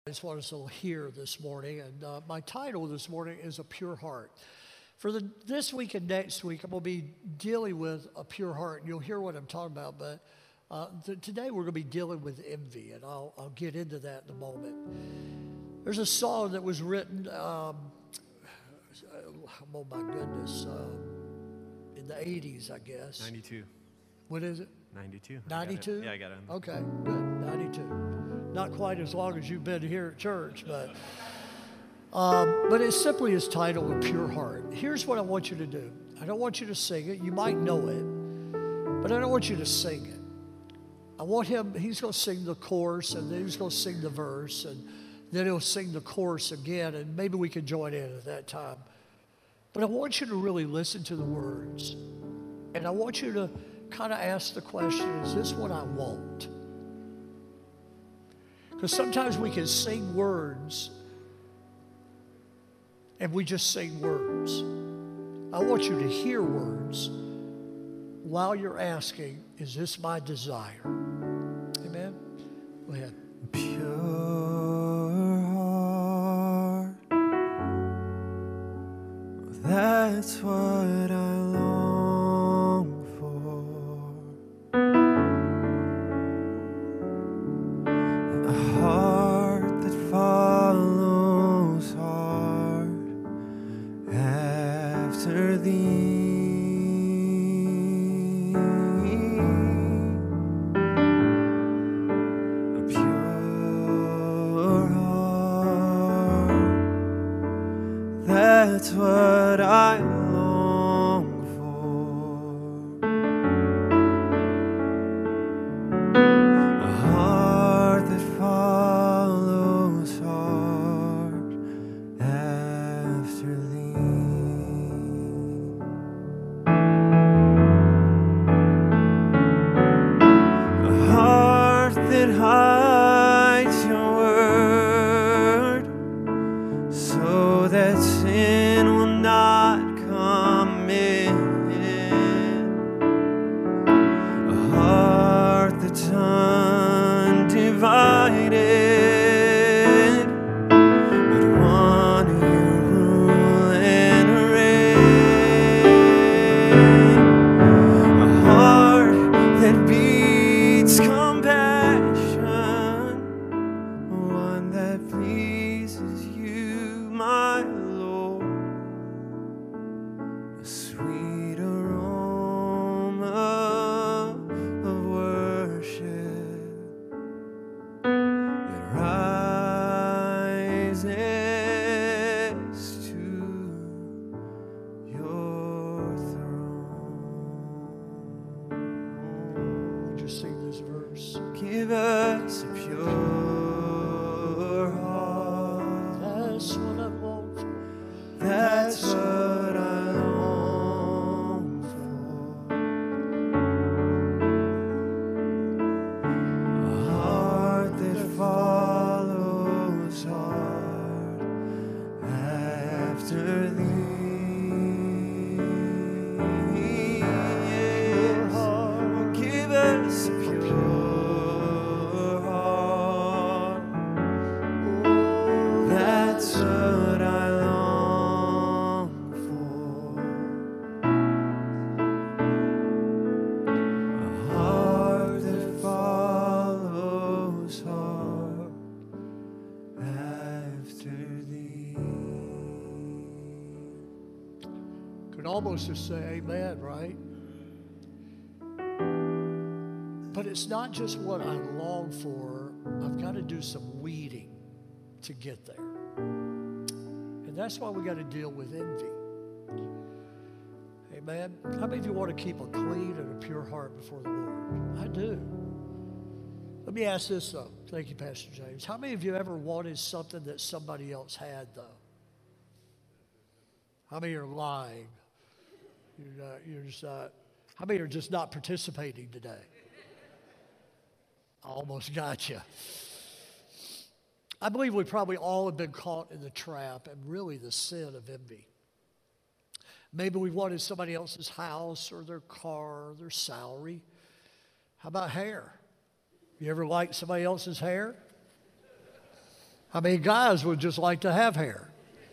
That's what us to hear this morning, and my title this morning is A Pure Heart. For this week and next week, I'm going to be dealing with a pure heart, and you'll hear what I'm talking about, but today we're going to be dealing with envy, and I'll get into that in a moment. There's a song that was written, oh my goodness, in the 80s, I guess. 92. What is it? 92. 92? Yeah, I got it. Okay, good, 92. Not quite as long as you've been here at church, but it simply is titled A Pure Heart. Here's what I want you to do. I don't want you to sing it. You might know it, but I don't want you to sing it. I want him, he's going to sing the chorus, and then he's going to sing the verse, and then he'll sing the chorus again, and maybe we can join in at that time. But I want you to really listen to the words, and I want you to kind of ask the question, is this what I want? Because sometimes we can sing words and we just sing words. I want you to hear words while you're asking, is this my desire? Amen? Go ahead. Pure heart, that's what I long for. A heart that follows hard after thee. A pure heart, that's what I long for. A heart that follows hard after thee. A heart that hides your word so that sin will not come in. A heart that's undivided, but one you rule and reign. A heart that beats compassion, one that pleases you, my Lord. A sweet aroma of worship that rises to your throne. Would you sing this verse? Give us a pure heart. That's what I want for. That's what I long for. A heart that follows hard after thee. Oh, give us a pure heart. That's what I long for. A heart that follows hard after thee. Could almost just say amen, right? But it's not just what I long for. I've got to do some weeding to get there. And that's why we got to deal with envy. Amen. How many of you want to keep a clean and a pure heart before the Lord? I do. Let me ask this though. Thank you, Pastor James. How many of you ever wanted something that somebody else had though? How many are lying? You're just not. How many are just not participating today? I almost got you. I believe we probably all have been caught in the trap and really the sin of envy. Maybe we wanted somebody else's house or their car or their salary. How about hair? You ever liked somebody else's hair? I mean, guys would just like to have hair.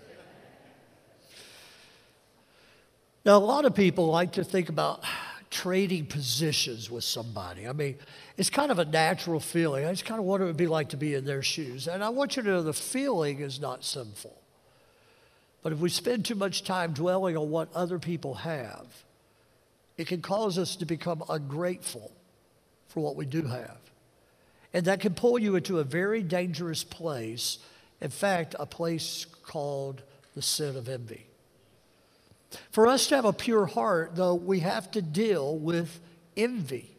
Now, a lot of people like to think about trading positions with somebody. I mean, it's kind of a natural feeling. I just kind of wonder what it would be like to be in their shoes. And I want you to know the feeling is not sinful. But if we spend too much time dwelling on what other people have, it can cause us to become ungrateful for what we do have. And that can pull you into a very dangerous place. In fact, a place called the sin of envy. For us to have a pure heart, though, we have to deal with envy.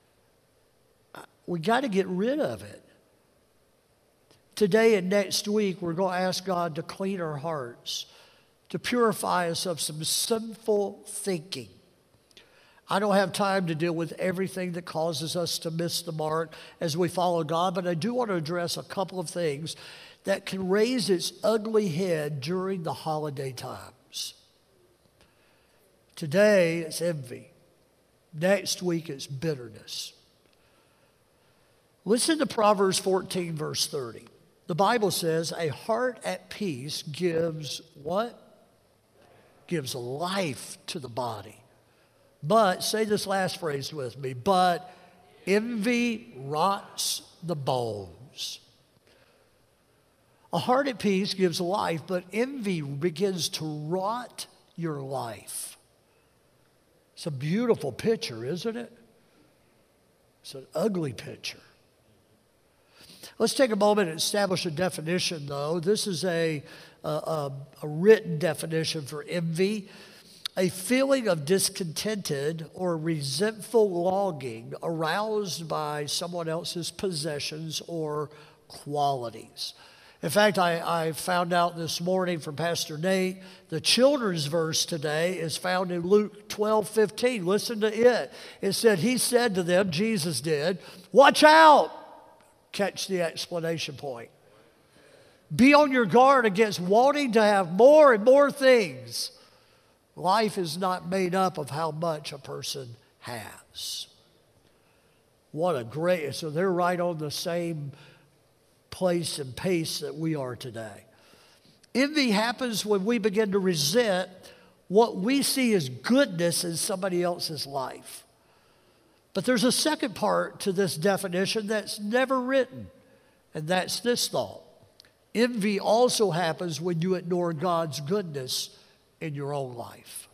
We got to get rid of it. Today and next week, we're going to ask God to clean our hearts, to purify us of some sinful thinking. I don't have time to deal with everything that causes us to miss the mark as we follow God, but I do want to address a couple of things that can raise its ugly head during the holiday times. Today, it's envy. Next week, it's bitterness. Listen to Proverbs 14, verse 30. The Bible says, a heart at peace gives what? Gives life to the body. But, say this last phrase with me, but envy rots the bones. A heart at peace gives life, but envy begins to rot your life. It's a beautiful picture, isn't it? It's an ugly picture. Let's take a moment and establish a definition, though. This is a written definition for envy. A feeling of discontented or resentful longing aroused by someone else's possessions or qualities. In fact, I found out this morning from Pastor Nate, the children's verse today is found in Luke 12:15. Listen to it. It said, he said to them, Jesus did, watch out. Catch the explanation point. Be on your guard against wanting to have more and more things. Life is not made up of how much a person has. What a great, so they're right on the same place and pace that we are today. Envy happens when we begin to resent what we see as goodness in somebody else's life. But there's a second part to this definition that's never written, and that's this thought. Envy also happens when you ignore God's goodness in your own life.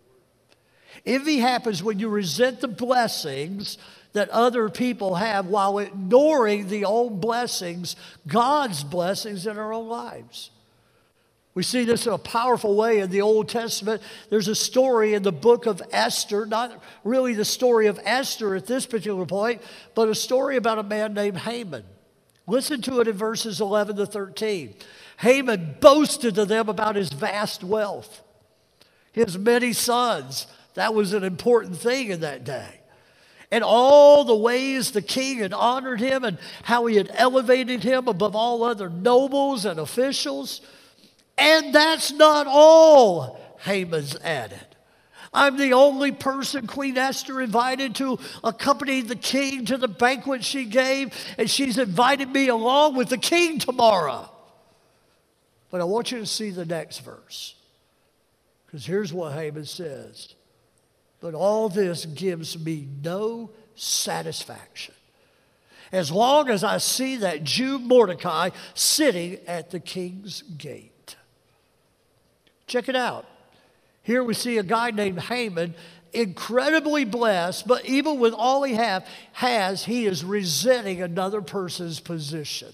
Envy happens when you resent the blessings that other people have while ignoring the own blessings, God's blessings in our own lives. We see this in a powerful way in the Old Testament. There's a story in the book of Esther, not really the story of Esther at this particular point, but a story about a man named Haman. Listen to it in verses 11 to 13. Haman boasted to them about his vast wealth, his many sons. That was an important thing in that day. And all the ways the king had honored him and how he had elevated him above all other nobles and officials. And that's not all, Haman's added. I'm the only person Queen Esther invited to accompany the king to the banquet she gave, and she's invited me along with the king tomorrow. But I want you to see the next verse, because here's what Haman says. But all this gives me no satisfaction, as long as I see that Jew Mordecai sitting at the king's gate. Check it out. Here we see a guy named Haman, incredibly blessed, but even with all he has, he is resenting another person's position.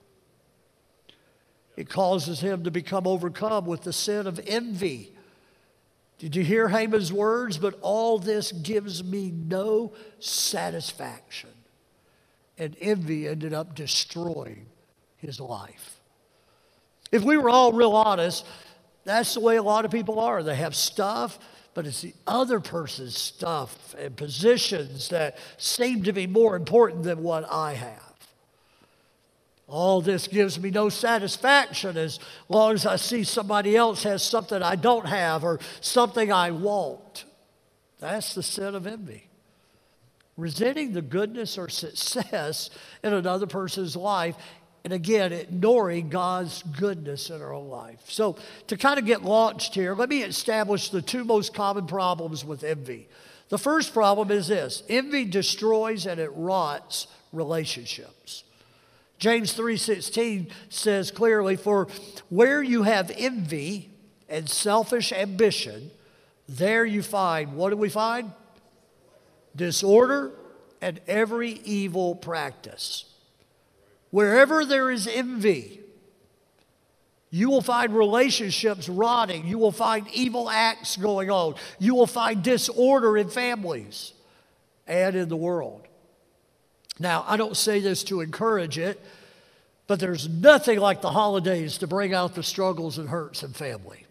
It causes him to become overcome with the sin of envy. Did you hear Haman's words? But all this gives me no satisfaction. And envy ended up destroying his life. If we were all real honest, that's the way a lot of people are. They have stuff, but it's the other person's stuff and positions that seem to be more important than what I have. All this gives me no satisfaction as long as I see somebody else has something I don't have or something I want. That's the sin of envy. Resenting the goodness or success in another person's life and again, ignoring God's goodness in our own life. So to kind of get launched here, let me establish the two most common problems with envy. The first problem is this: envy destroys and it rots relationships. James 3:16 says clearly, "For where you have envy and selfish ambition, there you find," what do we find? "Disorder and every evil practice." Wherever there is envy, you will find relationships rotting. You will find evil acts going on. You will find disorder in families and in the world. Now, I don't say this to encourage it, but there's nothing like the holidays to bring out the struggles and hurts in family.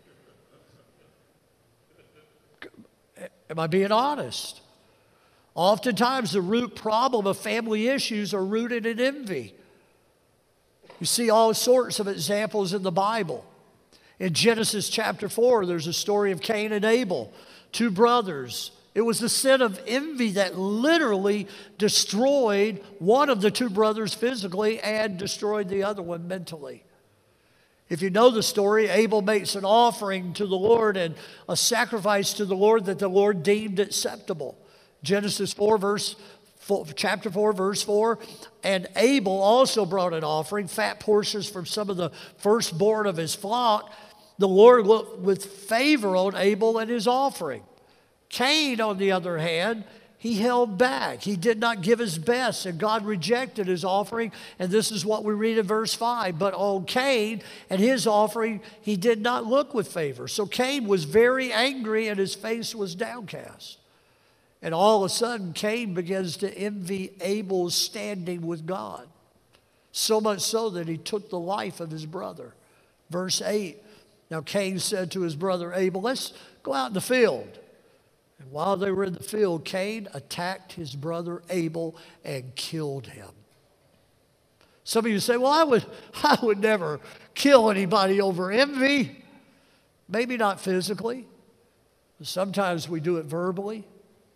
Am I being honest? Oftentimes, the root problem of family issues are rooted in envy. You see all sorts of examples in the Bible. In Genesis chapter 4, there's a story of Cain and Abel, two brothers. It was the sin of envy that literally destroyed one of the two brothers physically and destroyed the other one mentally. If you know the story, Abel makes an offering to the Lord and a sacrifice to the Lord that the Lord deemed acceptable. Genesis 4, chapter 4, verse 4, "And Abel also brought an offering, fat portions from some of the firstborn of his flock. The Lord looked with favor on Abel and his offering. Cain, on the other hand, he held back. He did not give his best, and God rejected his offering." And this is what we read in verse 5. "But on Cain and his offering, he did not look with favor. So Cain was very angry, and his face was downcast. And all of a sudden, Cain begins to envy Abel's standing with God. So much so that he took the life of his brother." Verse 8, "Now Cain said to his brother Abel, 'Let's go out in the field.' And while they were in the field, Cain attacked his brother Abel and killed him." Some of you say, "Well, I would never kill anybody over envy." Maybe not physically. But sometimes we do it verbally,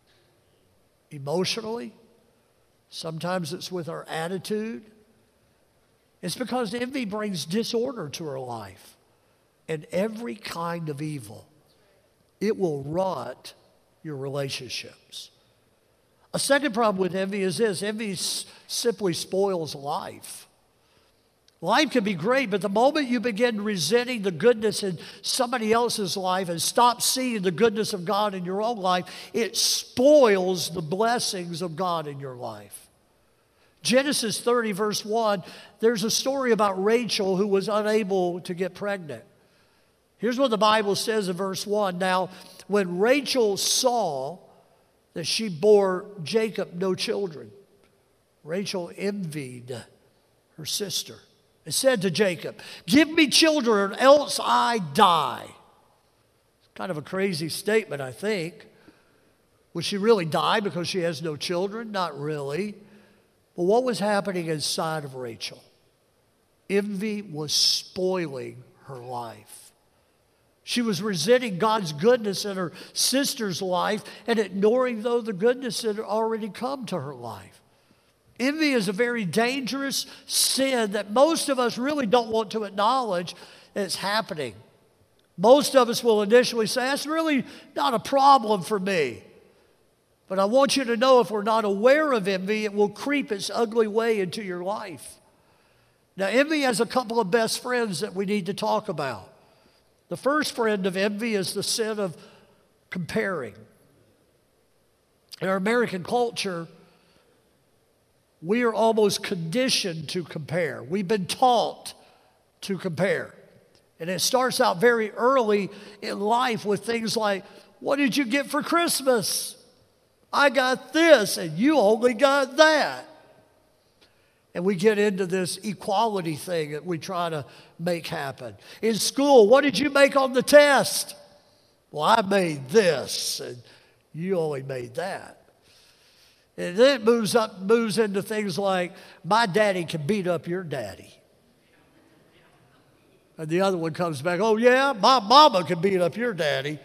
emotionally. Sometimes it's with our attitude. It's because envy brings disorder to our life and every kind of evil. It will rot your relationships. A second problem with envy is this: envy simply spoils life. Life can be great, but the moment you begin resenting the goodness in somebody else's life and stop seeing the goodness of God in your own life, it spoils the blessings of God in your life. Genesis 30, verse 1, there's a story about Rachel who was unable to get pregnant. Here's what the Bible says in verse 1. "Now, when Rachel saw that she bore Jacob no children, Rachel envied her sister and said to Jacob, 'Give me children, or else I die.'" It's kind of a crazy statement, I think. Would she really die because she has no children? Not really. But what was happening inside of Rachel? Envy was spoiling her life. She was resenting God's goodness in her sister's life and ignoring, though, the goodness that had already come to her life. Envy is a very dangerous sin that most of us really don't want to acknowledge it's happening. Most of us will initially say, "That's really not a problem for me." But I want you to know, if we're not aware of envy, it will creep its ugly way into your life. Now, envy has a couple of best friends that we need to talk about. The first friend of envy is the sin of comparing. In our American culture, we are almost conditioned to compare. We've been taught to compare. And it starts out very early in life with things like, "What did you get for Christmas? I got this and you only got that." And we get into this equality thing that we try to make happen. In school, "What did you make on the test?" "Well, I made this and you only made that." And then it moves into things like, "My daddy can beat up your daddy." And the other one comes back, "Oh yeah, my mama can beat up your daddy."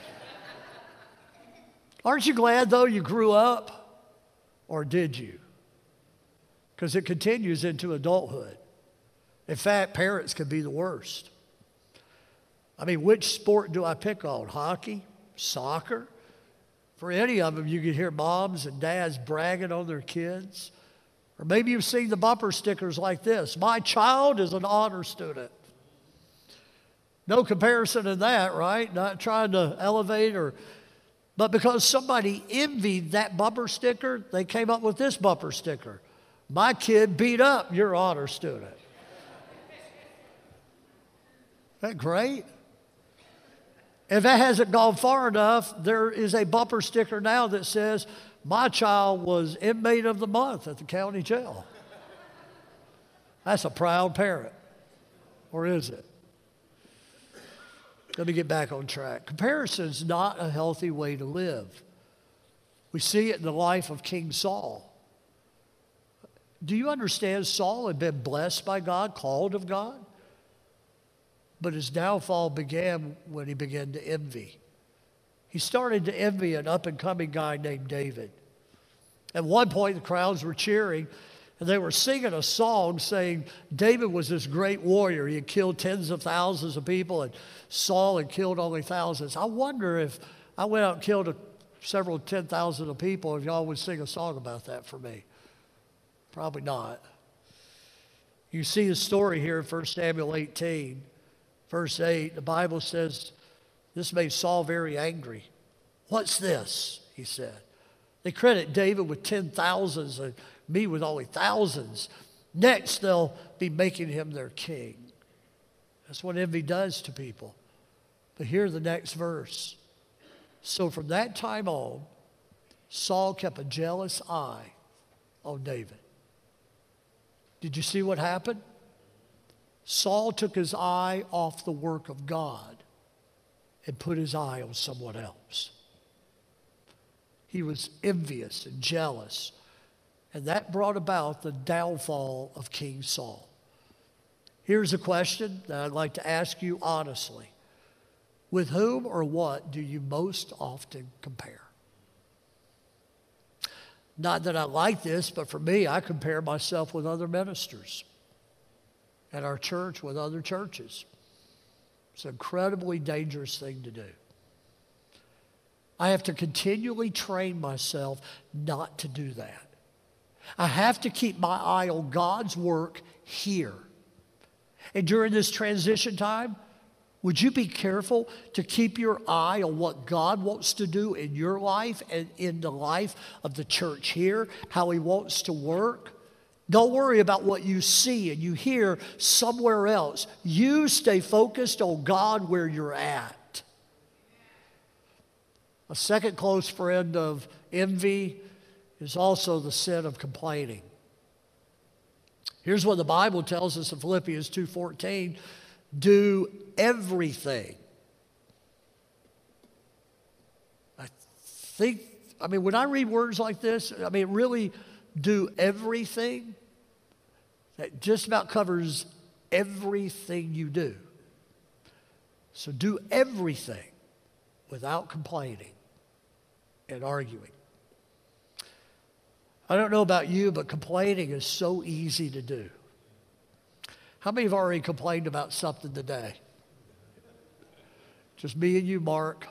Aren't you glad, though, you grew up? Or did you? Because it continues into adulthood. In fact, parents can be the worst. I mean, which sport do I pick on? Hockey? Soccer? For any of them, you can hear moms and dads bragging on their kids. Or maybe you've seen the bumper stickers like this: my child is an honor student. No comparison in that, right? Not trying to elevate but because somebody envied that bumper sticker, they came up with this bumper sticker: my kid beat up your honor student. Isn't that great? If that hasn't gone far enough, there is a bumper sticker now that says, my child was inmate of the month at the county jail. That's a proud parent. Or is it? Let me get back on track. Comparison is not a healthy way to live. We see it in the life of King Saul. Do you understand Saul had been blessed by God, called of God? But his downfall began when he began to envy. He started to envy an up-and-coming guy named David. At one point, the crowds were cheering, and they were singing a song saying David was this great warrior. He had killed tens of thousands of people, and Saul had killed only thousands. I wonder if I went out and killed several 10,000 of people, if y'all would sing a song about that for me. Probably not. You see the story here in 1 Samuel 18. Verse 8, the Bible says, this made Saul very angry. What's this? He said. They credit David with 10,000s and me with only thousands. Next, they'll be making him their king. That's what envy does to people. But here's the next verse. So from that time on, Saul kept a jealous eye on David. Did you see what happened? Saul took his eye off the work of God and put his eye on someone else. He was envious and jealous, and that brought about the downfall of King Saul. Here's a question that I'd like to ask you honestly. With whom or what do you most often compare? Not that I like this, but for me, I compare myself with other ministers. At our church with other churches. It's an incredibly dangerous thing to do. I have to continually train myself not to do that. I have to keep my eye on God's work here. And during this transition time, would you be careful to keep your eye on what God wants to do in your life and in the life of the church here, how He wants to work? Don't worry about what you see and you hear somewhere else. You stay focused on God where you're at. A second close friend of envy is also the sin of complaining. Here's what the Bible tells us in Philippians 2:14. Do everything. When I read words like this, really do everything. That just about covers everything you do. So do everything without complaining and arguing. I don't know about you, but complaining is so easy to do. How many have already complained about something today? Just me and you, Mark.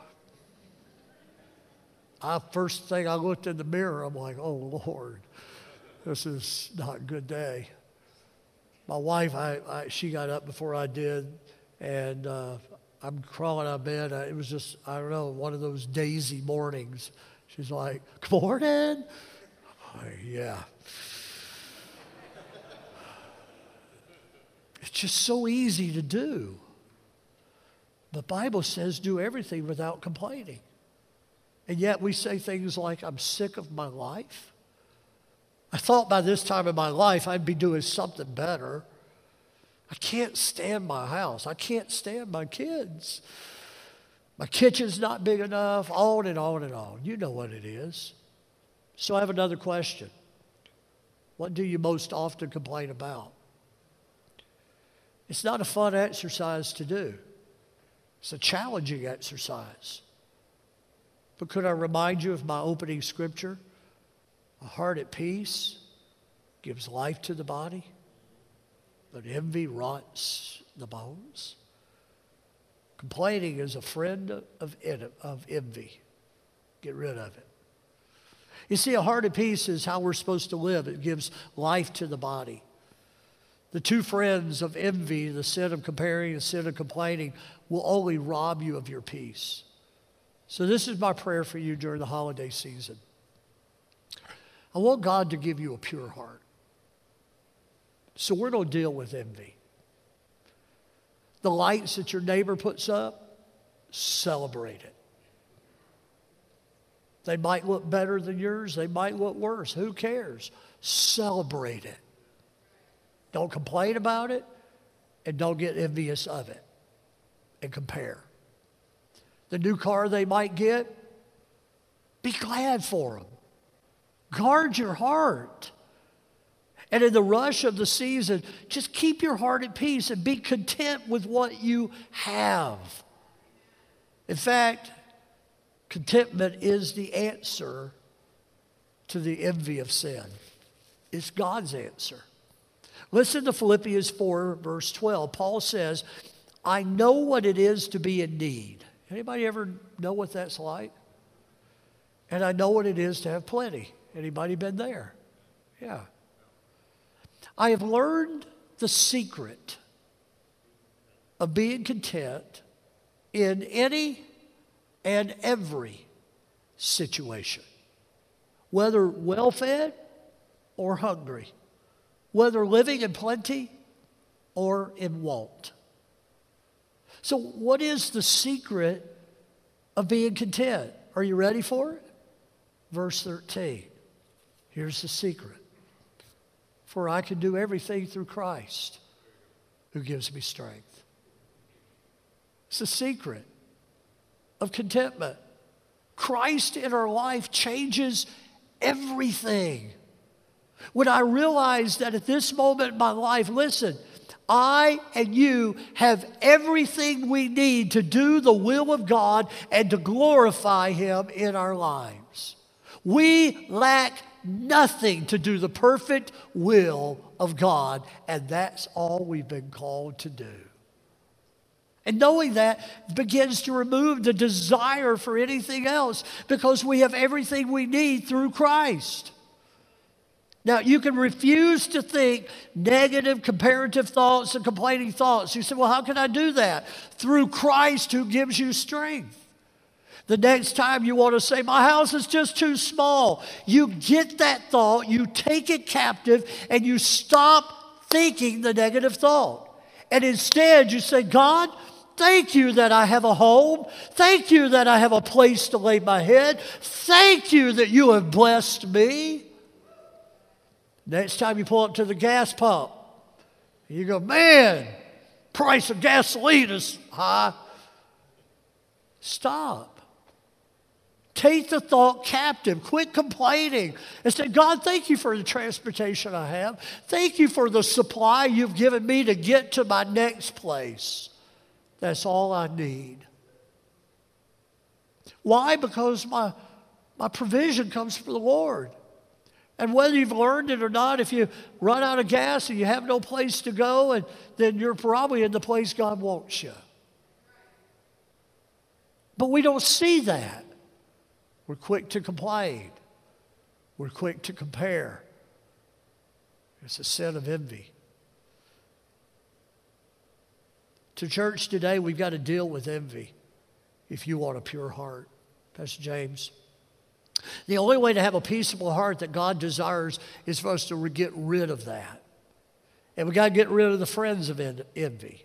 First thing I looked in the mirror, I'm like, oh, Lord, this is not a good day. My wife, she got up before I did, and I'm crawling out of bed. It was just, I don't know, one of those daisy mornings. She's like, good morning. Yeah. It's just so easy to do. The Bible says do everything without complaining. And yet we say things like, I'm sick of my life. I thought by this time in my life I'd be doing something better. I can't stand my house. I can't stand my kids. My kitchen's not big enough, on and on and on. You know what it is. So I have another question. What do you most often complain about? It's not a fun exercise to do. It's a challenging exercise. But could I remind you of my opening scripture? A heart at peace gives life to the body. but envy rots the bones. Complaining is a friend of envy. Get rid of it. You see, a heart at peace is how we're supposed to live. It gives life to the body. The two friends of envy, the sin of comparing and sin of complaining, will only rob you of your peace. So this is my prayer for you during the holiday season. I want God to give you a pure heart. So we're going to deal with envy. The lights that your neighbor puts up, celebrate it. They might look better than yours. They might look worse. Who cares? Celebrate it. Don't complain about it, and don't get envious of it, and compare. The new car they might get, be glad for them. Guard your heart. And in the rush of the season, just keep your heart at peace and be content with what you have. In fact, contentment is the answer to the envy of sin. It's God's answer. Listen to Philippians 4, verse 12. Paul says, I know what it is to be in need. Anybody ever know what that's like? And I know what it is to have plenty. Anybody been there? Yeah. I have learned the secret of being content in any and every situation, whether well-fed or hungry, whether living in plenty or in want. So what is the secret of being content? Are you ready for it? Verse 13. Here's the secret. For I can do everything through Christ who gives me strength. It's the secret of contentment. Christ in our life changes everything. When I realize that at this moment in my life, listen, I and you have everything we need to do the will of God and to glorify Him in our lives. We lack nothing to do the perfect will of God, and that's all we've been called to do. And knowing that begins to remove the desire for anything else because we have everything we need through Christ. Now, you can refuse to think negative, comparative thoughts and complaining thoughts. You say, well, how can I do that? Through Christ who gives you strength. The next time you want to say, my house is just too small, you get that thought, you take it captive, and you stop thinking the negative thought. And instead you say, God, thank you that I have a home. Thank you that I have a place to lay my head. Thank you that you have blessed me. Next time you pull up to the gas pump, you go, man, price of gasoline is high. Stop. Take the thought captive. Quit complaining and say, God, thank you for the transportation I have. Thank you for the supply you've given me to get to my next place. That's all I need. Why? Because my provision comes from the Lord. And whether you've learned it or not, if you run out of gas and you have no place to go, and then you're probably in the place God wants you. But we don't see that. We're quick to complain. We're quick to compare. It's a sin of envy. To church today, we've got to deal with envy if you want a pure heart. Pastor James. The only way to have a peaceable heart that God desires is for us to get rid of that. And we've got to get rid of the friends of envy.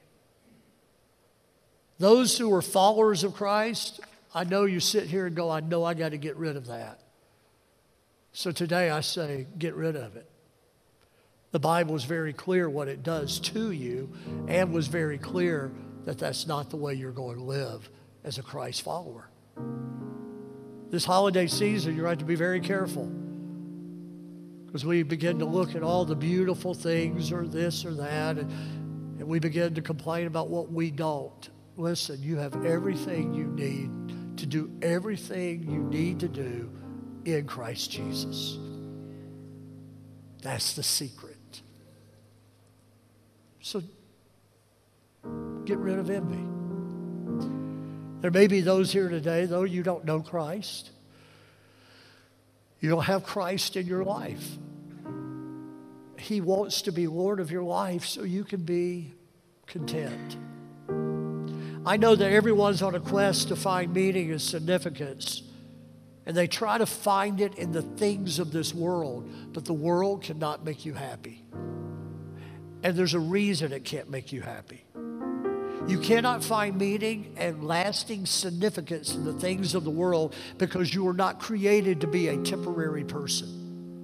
Those who are followers of Christ, I know you sit here and go, I know I got to get rid of that. So today I say, get rid of it. The Bible is very clear what it does to you, and was very clear that that's not the way you're going to live as a Christ follower. This holiday season, you're right to be very careful, because we begin to look at all the beautiful things or this or that, and we begin to complain about what we don't. Listen, you have everything you need to do everything you need to do in Christ Jesus. That's the secret. So get rid of envy. There may be those here today, though, you don't know Christ. You don't have Christ in your life. He wants to be Lord of your life so you can be content. I know that everyone's on a quest to find meaning and significance, and they try to find it in the things of this world, but the world cannot make you happy. And there's a reason it can't make you happy. You cannot find meaning and lasting significance in the things of the world because you were not created to be a temporary person.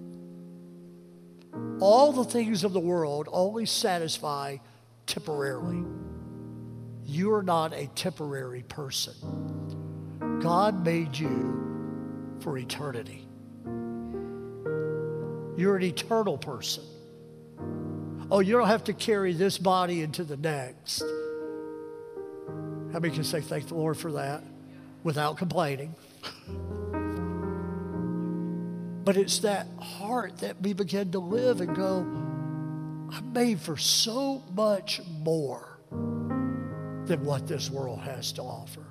All the things of the world only satisfy temporarily. You are not a temporary person. God made you for eternity. You're an eternal person. Oh, you don't have to carry this body into the next. How many can say thank the Lord for that without complaining? But it's that heart that we begin to live and go, I'm made for so much more than what this world has to offer.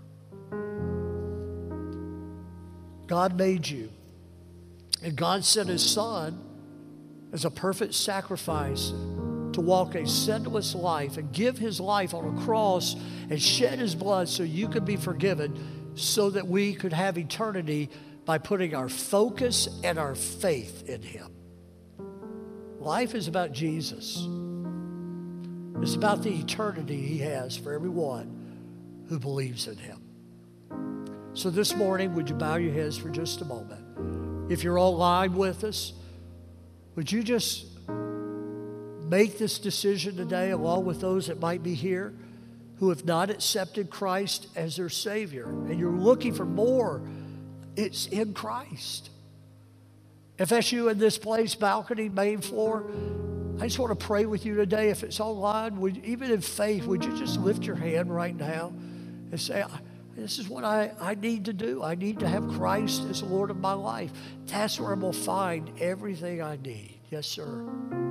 God made you, and God sent His Son as a perfect sacrifice to walk a sinless life and give His life on a cross and shed His blood so you could be forgiven, so that we could have eternity by putting our focus and our faith in Him. Life is about Jesus. It's about the eternity He has for everyone who believes in Him. So this morning, would you bow your heads for just a moment? If you're online with us, would you just make this decision today, along with those that might be here who have not accepted Christ as their Savior, and you're looking for more? It's in Christ. If that's you in this place, balcony, main floor, I just want to pray with you today. If it's online, even in faith, would you just lift your hand right now and say, this is what I need to do. I need to have Christ as the Lord of my life. That's where I'm going to find everything I need. Yes, sir.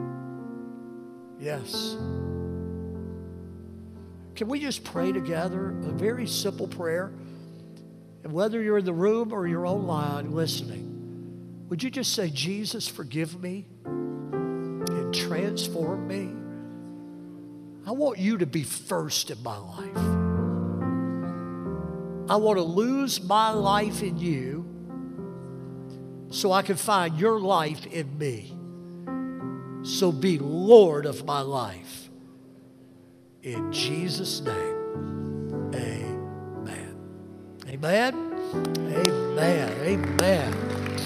Yes. Can we just pray together a very simple prayer? And whether you're in the room or you're online listening, would you just say, Jesus, forgive me and transform me? I want you to be first in my life. I want to lose my life in you so I can find your life in me. So be Lord of my life. In Jesus' name, amen. Amen? Amen. Amen.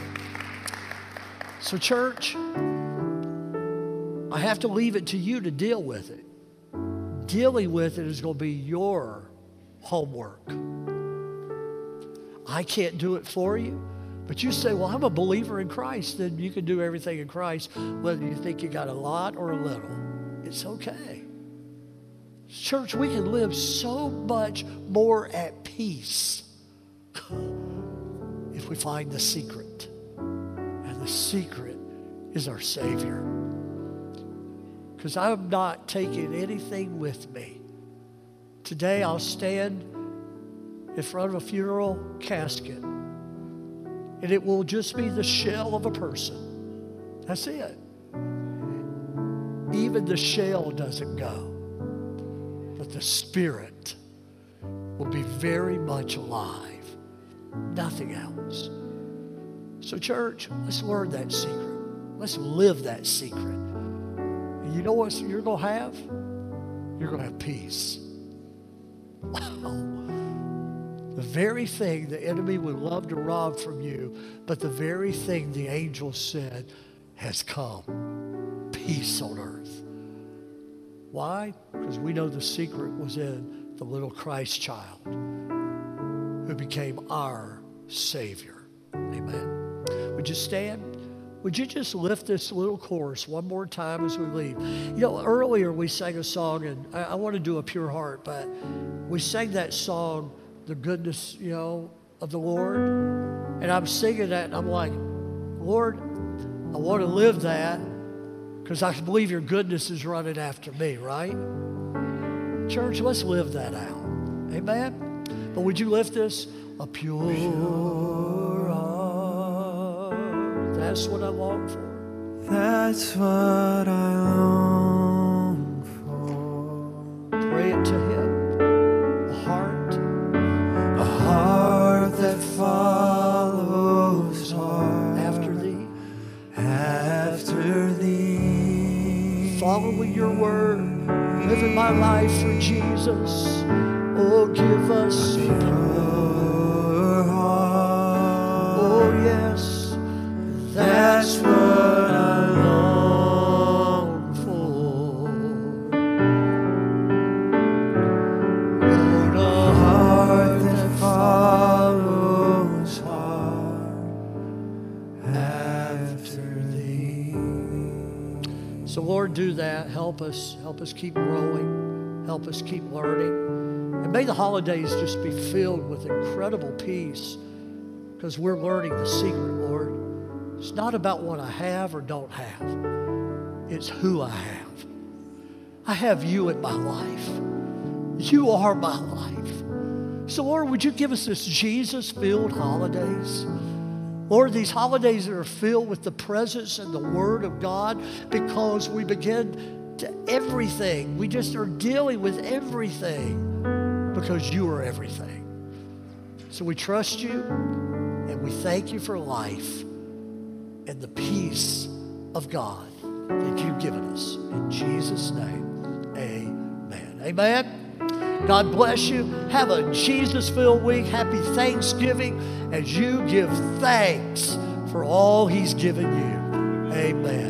So church, I have to leave it to you to deal with it. Dealing with it is going to be your homework. I can't do it for you. But you say, well, I'm a believer in Christ. Then you can do everything in Christ, whether you think you got a lot or a little. It's okay. Church, we can live so much more at peace if we find the secret. And the secret is our Savior. Because I'm not taking anything with me. Today I'll stand in front of a funeral casket, and it will just be the shell of a person. That's it. Even the shell doesn't go, but the spirit will be very much alive. Nothing else. So church, let's learn that secret. Let's live that secret. And you know what you're going to have? You're going to have peace. Wow. The very thing the enemy would love to rob from you, but the very thing the angel said has come. Peace on earth. Why? Because we know the secret was in the little Christ child who became our Savior. Amen. Would you stand? Would you just lift this little chorus one more time as we leave? You know, earlier we sang a song, and I want to do a pure heart, but we sang that song, the goodness, of the Lord. And I'm singing that, and I'm like, Lord, I want to live that Because I believe your goodness is running after me, right? Church, let's live that out. Amen? But would you lift this? A pure heart. That's what I long for. That's what I long for. Pray it to Him. A heart that follows hard after Thee. after Thee. Following your word. Living my life for Jesus. Oh, give us a pure heart. Oh, yes. That's what I long for. Lord, a heart that follows hard after Thee. So, Lord, do that. Help us. Help us keep growing. Help us keep learning. And may the holidays just be filled with incredible peace because we're learning the secret, Lord. It's not about what I have or don't have. It's who I have. I have you in my life. You are my life. So, Lord, would you give us this Jesus-filled holidays? Lord, these holidays that are filled with the presence and the Word of God, because we begin to everything. We just are dealing with everything because you are everything. So we trust you and we thank you for life and the peace of God that you've given us. In Jesus' name, amen. Amen. God bless you. Have a Jesus-filled week. Happy Thanksgiving as you give thanks for all He's given you. Amen.